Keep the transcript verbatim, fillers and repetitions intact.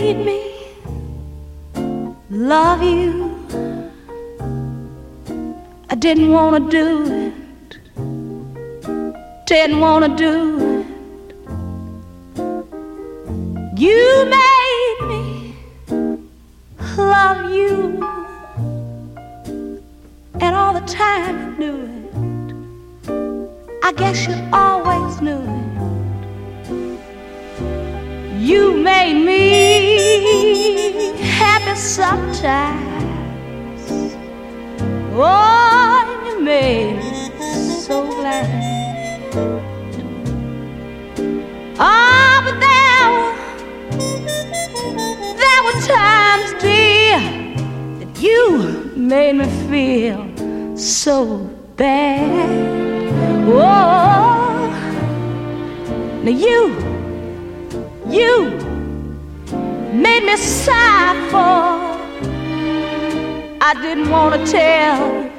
made me love you. I didn't want to do it, didn't want to do it. You made me love you, and all the time you knew it. I guess you always knew it. You made me happy sometimes. Oh, you made me so glad. Ah, but there were, there were times, dear, that you made me feel so bad. Oh, now you, you made me sigh for I didn't want to tell